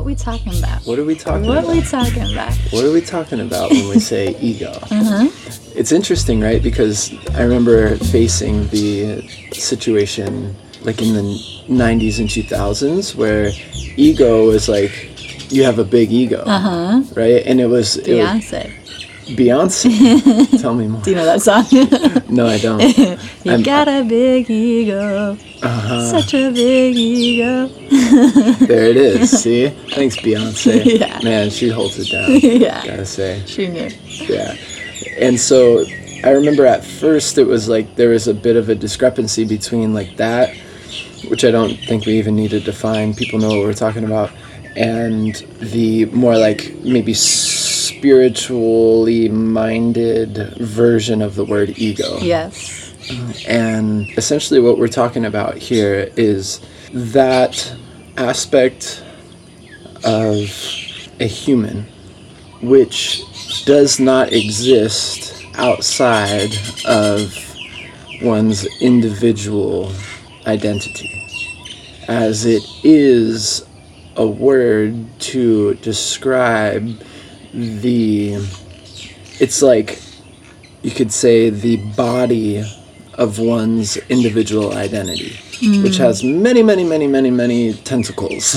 we talking about? What are we talking What about? we talking about? What are we talking about when we say ego? Uh-huh. It's interesting, right? Because I remember facing the situation like in the 90s and 2000s where ego was like, you have a big ego, right? And it was Beyonce. Beyonce. Tell me more. Do you know that song? No, I don't. You got a big ego. Such a big ego. There it is. See? Thanks, Beyonce. Yeah. Man, she holds it down. Yeah. Gotta say. She knew. Yeah. And so I remember at first it was like there was a bit of a discrepancy between like that, which I don't think we even need to define. People know what we're talking about. And the more like maybe spiritually minded version of the word ego. Yes. And essentially what we're talking about here is that aspect of a human which does not exist outside of one's individual identity, as it is a word to describe it's like you could say the body of one's individual identity, which has many, many, many, many, many tentacles.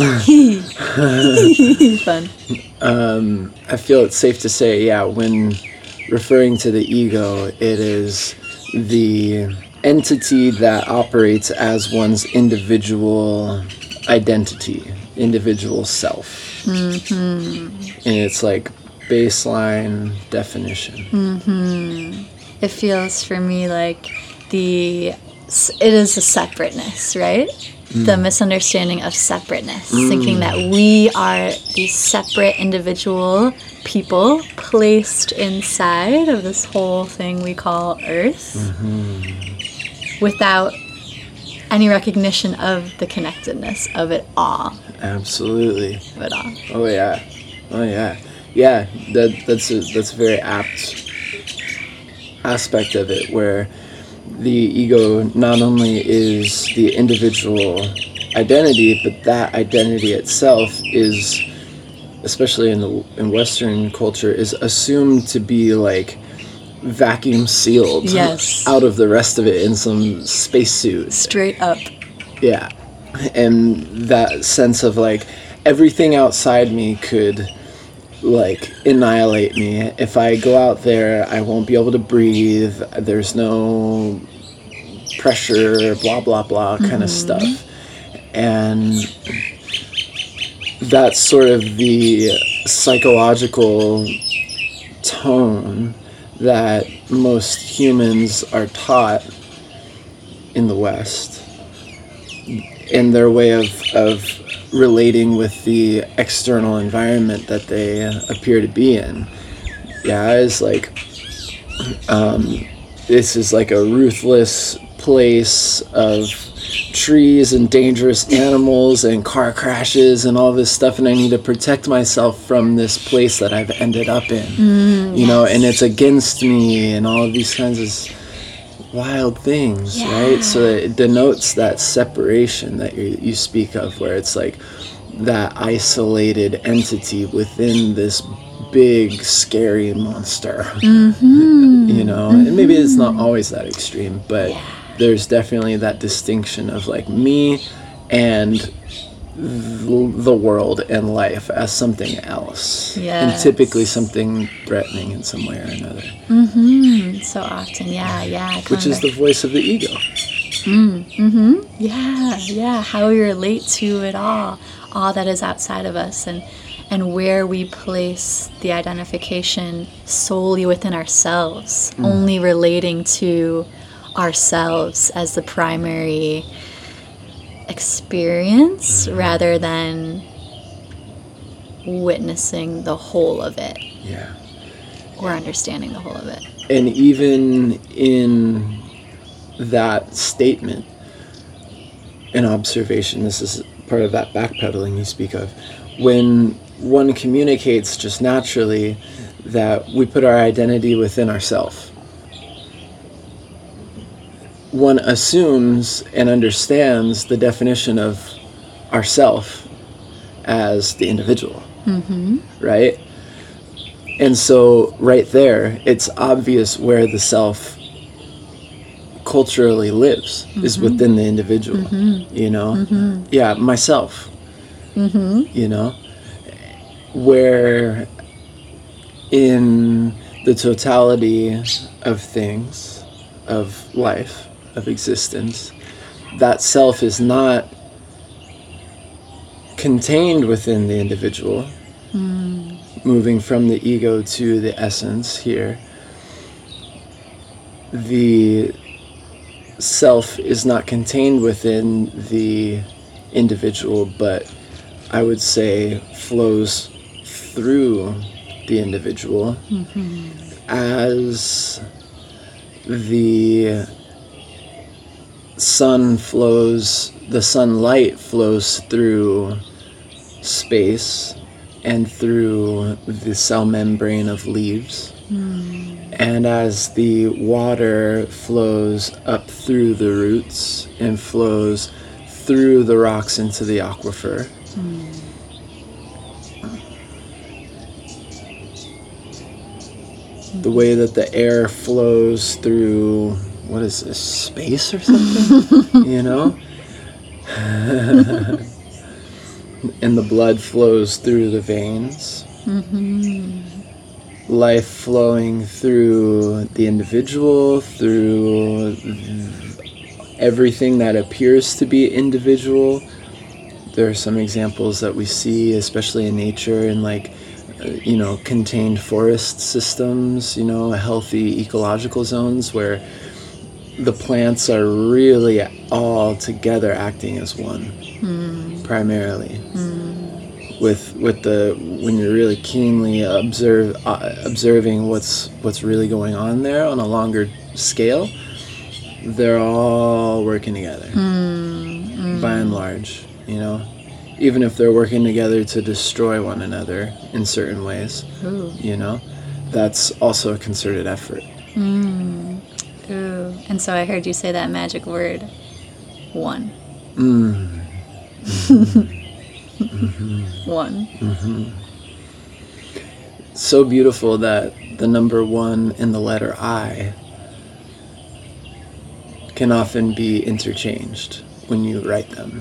Fun. I feel it's safe to say, when referring to the ego, it is the entity that operates as one's individual identity, individual self. And it's like baseline definition. It feels for me like it is a separateness, right? The misunderstanding of separateness, thinking that we are these separate individual people placed inside of this whole thing we call Earth without any recognition of the connectedness of it all. Absolutely. Of it all. Oh yeah. Yeah, that's a very apt aspect of it, where the ego not only is the individual identity, but that identity itself is, especially in Western culture, is assumed to be like vacuum sealed out of the rest of it in some spacesuit. Straight up. Yeah. And that sense of like everything outside me could like annihilate me. If I go out there, I won't be able to breathe. There's no pressure, blah, blah, blah kind of stuff. And that's sort of the psychological tone that most humans are taught in the West in their way of relating with the external environment that they appear to be in. Yeah, it's like this is like a ruthless place of trees and dangerous animals and car crashes and all this stuff, and I need to protect myself from this place that I've ended up in, you know, and it's against me and all of these kinds of wild things, right? So it denotes that separation that you speak of, where it's like that isolated entity within this big scary monster. You know, and maybe it's not always that extreme, but there's definitely that distinction of like me and the world and life as something else, and typically something threatening in some way or another. So often, which is the voice of the ego. How we relate to it all that is outside of us, and where we place the identification solely within ourselves, only relating to ourselves as the primary experience rather than witnessing the whole of it. Or understanding the whole of it. And even in that statement, an observation, this is part of that backpedaling you speak of, when one communicates just naturally that we put our identity within ourselves, one assumes and understands the definition of ourself as the individual, right? And so right there, it's obvious where the self culturally lives is within the individual, you know? Yeah, myself, you know? Where in the totality of things, of life, of existence, that self is not contained within the individual, moving from the ego to the essence here. The self is not contained within the individual, but I would say flows through the individual as the sunlight flows through space and through the cell membrane of leaves. And as the water flows up through the roots and flows through the rocks into the aquifer, the way that the air flows through, what is this, space or something? You know? And the blood flows through the veins. Life flowing through the individual, through everything that appears to be individual. There are some examples that we see, especially in nature, in like, you know, contained forest systems, you know, healthy ecological zones where the plants are really all together acting as one, primarily. With the, when you're really keenly observing what's really going on there on a longer scale, they're all working together, by and large, you know, even if they're working together to destroy one another in certain ways. You know, that's also a concerted effort. Ooh. And so I heard you say that magic word, one. One. So beautiful that the number one in the letter I can often be interchanged when you write them.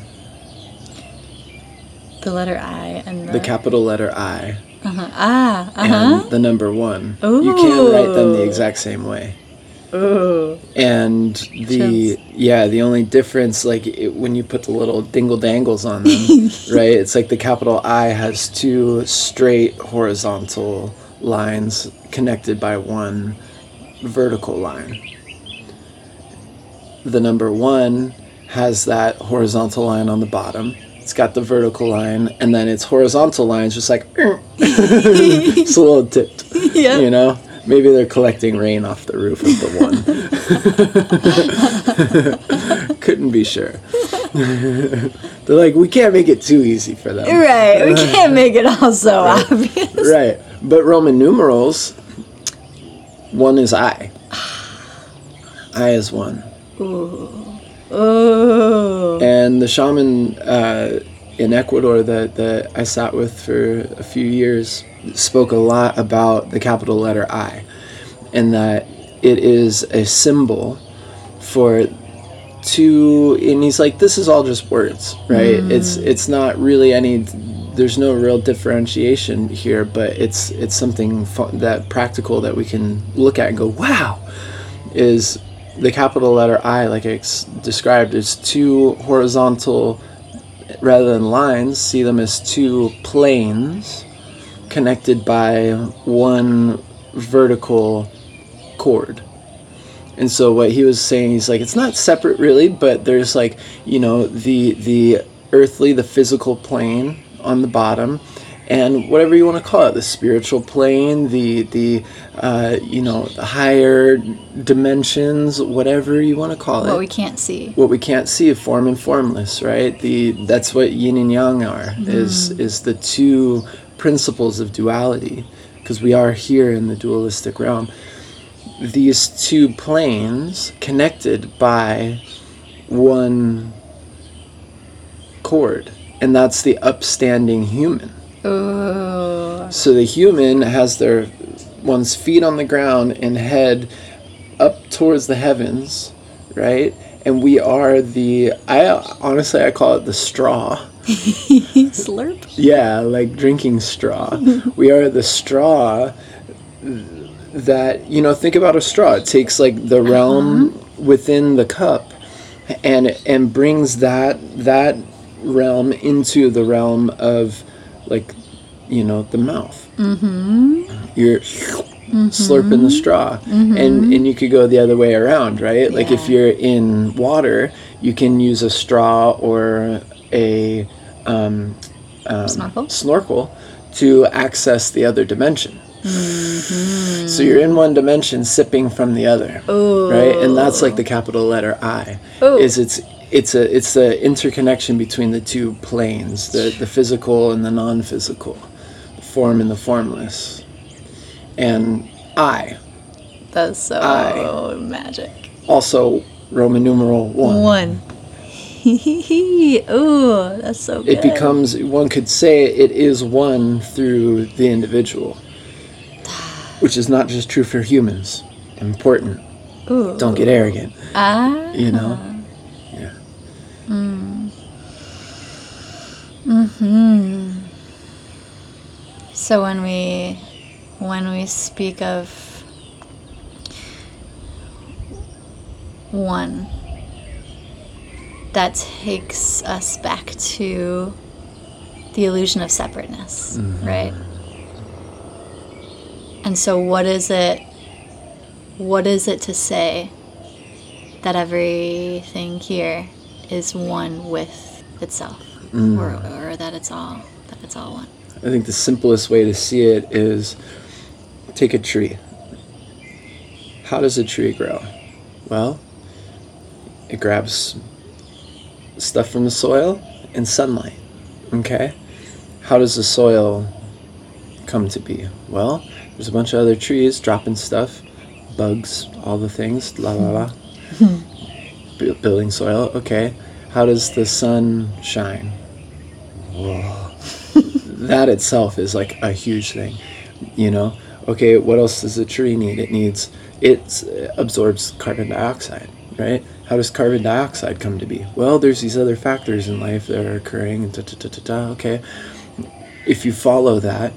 The letter I and the capital letter I and the number one. Ooh. You can't write them the exact same way. Ooh. And the only difference, like when you put the little dingle dangles on them, right? It's like the capital I has two straight horizontal lines connected by one vertical line. The number one has that horizontal line on the bottom. It's got the vertical line, and then its horizontal line is just like, it's a little tipped, yeah. You know? Maybe they're collecting rain off the roof of the one. Couldn't be sure. They're like, we can't make it too easy for them. Right, we can't make it all so obvious. Right, but Roman numerals, one is I. I is one. Ooh. Ooh. And the shaman in Ecuador that I sat with for a few years spoke a lot about the capital letter I, and that it is a symbol for two, and he's like, this is all just words, right? It's not really any, there's no real differentiation here, but it's something that practical that we can look at and go, wow, is the capital letter I, like I described, is two horizontal, rather than lines, see them as two planes connected by one vertical cord. And so what he was saying, he's like, it's not separate really, but there's like, you know, the earthly, the physical plane on the bottom, and whatever you want to call it, the spiritual plane, the you know, the higher dimensions, whatever you want to call it. What we can't see. What we can't see, form and formless, right? That's what yin and yang are, is the two principles of duality, because we are here in the dualistic realm. These two planes connected by one cord, And that's the upstanding human. Ooh. So the human has their one's feet on the ground and head up towards the heavens, right? And we are I call it the straw. Slurp. Yeah, like drinking straw. We are the straw that, think about a straw. It takes like the realm within the cup and brings that realm into the realm of like, the mouth. You're slurping the straw. And you could go the other way around, right? Like if you're in water, you can use a straw or a snorkel to access the other dimension. So you're in one dimension sipping from the other. Ooh. Right? And that's like the capital letter I. Ooh. It's the interconnection between the two planes, the physical and the non-physical, the form and the formless. And I. That's so magic. Also Roman numeral 1. Ooh, that's so good. It becomes, one could say it is one through the individual, which is not just true for humans. Important. Ooh. Don't get arrogant. Yeah. So when we speak of one, that takes us back to the illusion of separateness, right? And so what is it to say that everything here is one with itself, or that it's all one? I think the simplest way to see it is take a tree. How does a tree grow? Well, it grabs stuff from the soil and sunlight. Okay? How does the soil come to be? Well, there's a bunch of other trees dropping stuff, bugs, all the things, la la la. Building soil. Okay. How does the sun shine? Whoa. That itself is like a huge thing, Okay, what else does a tree need? It absorbs carbon dioxide, right? How does carbon dioxide come to be? Well, there's these other factors in life that are occurring, okay. If you follow that,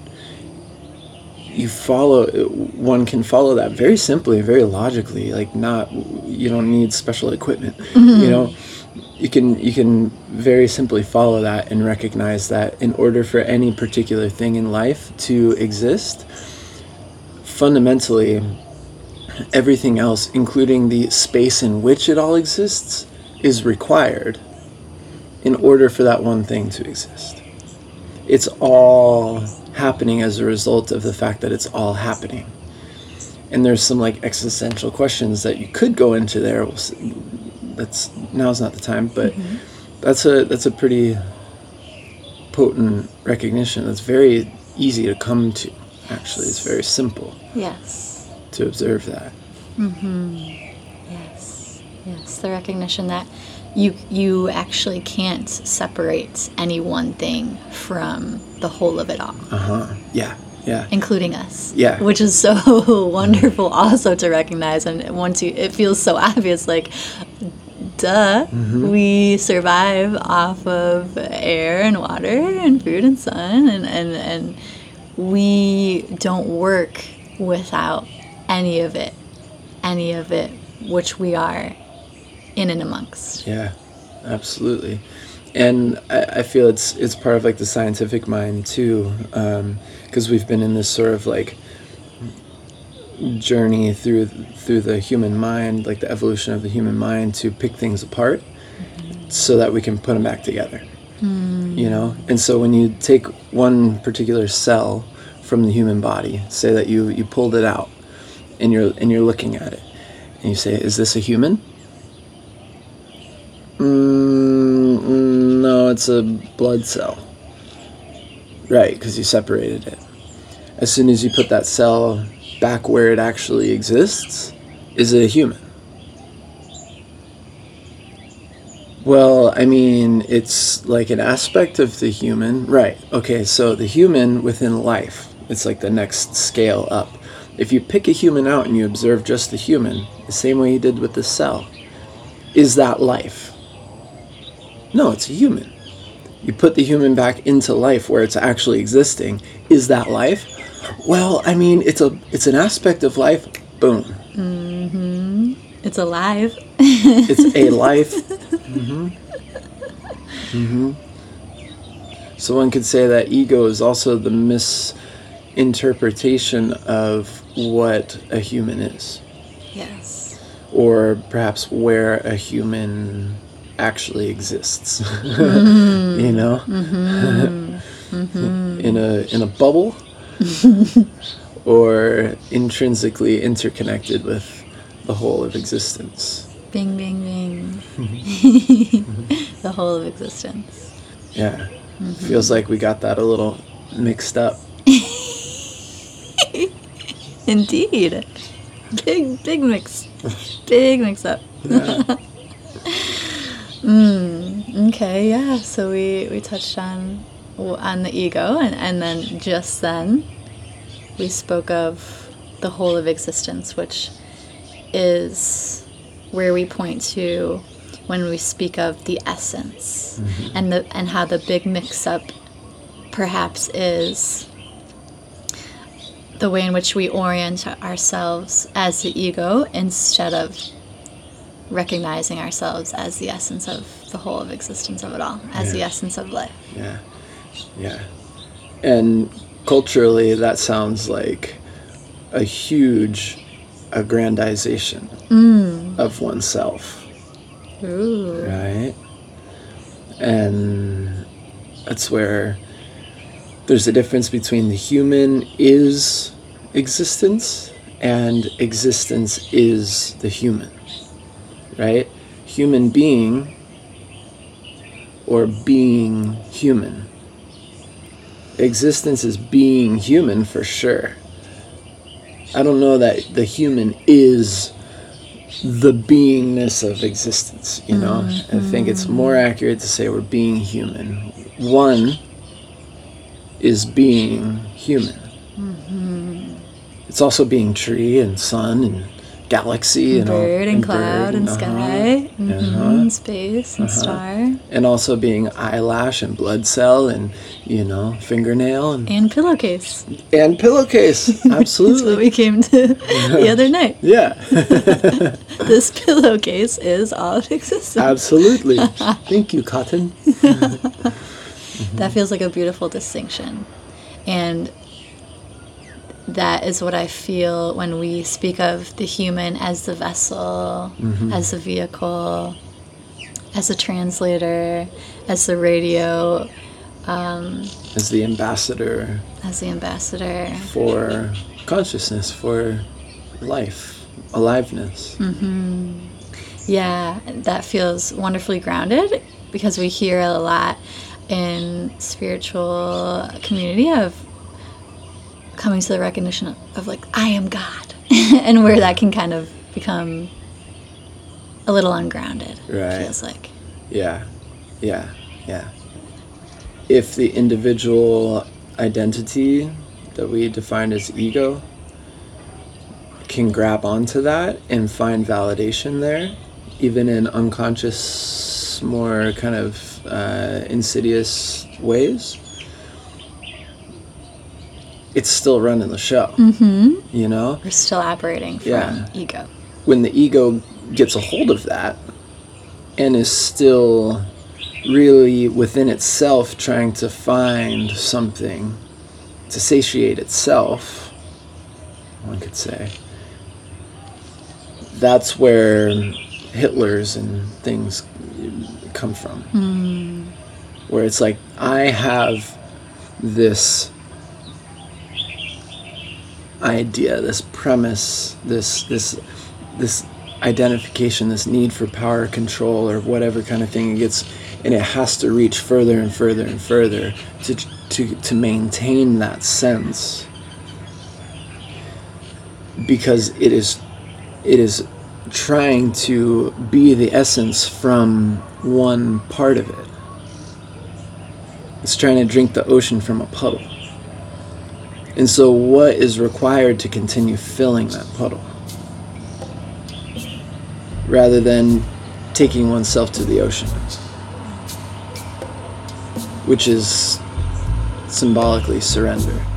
one can follow that very simply, very logically, you don't need special equipment, You can very simply follow that and recognize that in order for any particular thing in life to exist, fundamentally, everything else, including the space in which it all exists, is required in order for that one thing to exist. It's all happening as a result of the fact that it's all happening. And there's some existential questions that you could go into there. Now's not the time, but that's a pretty potent recognition. That's very easy to come to. Actually, it's very simple. Yes. To observe that. Yes. The recognition that you actually can't separate any one thing from the whole of it all. Yeah. Including us. Yeah. Which is so wonderful also to recognize, and it feels so obvious, duh, we survive off of air and water and food and sun, and we don't work without any of it which we are in and amongst. Yeah, absolutely. And I feel it's part of the scientific mind too, because we've been in this sort of journey through the human mind, the evolution of the human mind, to pick things apart so that we can put them back together. And so when you take one particular cell from the human body, say that you pulled it out and you're looking at it and you say, is this a human? No, it's a blood cell. Right, because you separated it. As soon as you put that cell back where it actually exists, is it a human? Well, I mean, it's like an aspect of the human. Right. Okay, so the human within life, it's like the next scale up. If you pick a human out and you observe just the human, the same way you did with the cell, is that life? No, it's a human. You put the human back into life where it's actually existing. Is that life? Well, I mean, it's an aspect of life. Boom. Mm-hmm. It's alive. It's a life. Mm-hmm. Mm-hmm. So one could say that ego is also the misinterpretation of what a human is. Yes. Or perhaps where a human actually exists. You know? Mm-hmm. Mm-hmm. In a bubble or intrinsically interconnected with the whole of existence. Bing, bing, bing. The whole of existence. Yeah. Feels like we got that a little mixed up. Indeed. Big mix. Big mix up. Yeah. Okay, yeah. So we touched on the ego, and then just then we spoke of the whole of existence, which is where we point to when we speak of the essence, and how the big mix-up perhaps is the way in which we orient ourselves as the ego instead of recognizing ourselves as the essence of the whole of existence of it all, as the essence of life. Yeah. Yeah. And culturally, that sounds like a huge aggrandization of oneself. Ooh. Right? And that's where there's a difference between the human is existence and existence is the human. Right? Human being or being human. Existence is being human for sure. I don't know that the human is the beingness of existence, you know? I think it's more accurate to say we're being human. One is being human. It's also being tree and sun and galaxy and bird and cloud bird and sky, and space and star, and also being eyelash and blood cell and fingernail and pillowcase. And pillowcase. Absolutely. That's what we came to the other night. Yeah. This pillowcase is all of existence. Absolutely. Thank you, Cotton. That feels like a beautiful distinction. And that is what I feel when we speak of the human as the vessel, as the vehicle, as the translator, as the radio. As the ambassador. As the ambassador. For consciousness, for life, aliveness. Yeah, that feels wonderfully grounded because we hear a lot in spiritual community of coming to the recognition of like, I am God. And where that can kind of become a little ungrounded, right. It feels like. Yeah. If the individual identity that we define as ego can grab onto that and find validation there, even in unconscious, more kind of insidious ways, it's still running the show. You know? We're still operating from ego. When the ego gets a hold of that and is still really within itself trying to find something to satiate itself, one could say, that's where Hitlers and things come from. Where it's like, I have this idea, this premise, this identification, this need for power, control, or whatever kind of thing it gets, and it has to reach further and further and further to maintain that sense, because it is trying to be the essence from one part of it. It's trying to drink the ocean from a puddle. And so what is required to continue filling that puddle? Rather than taking oneself to the ocean, which is symbolically surrender.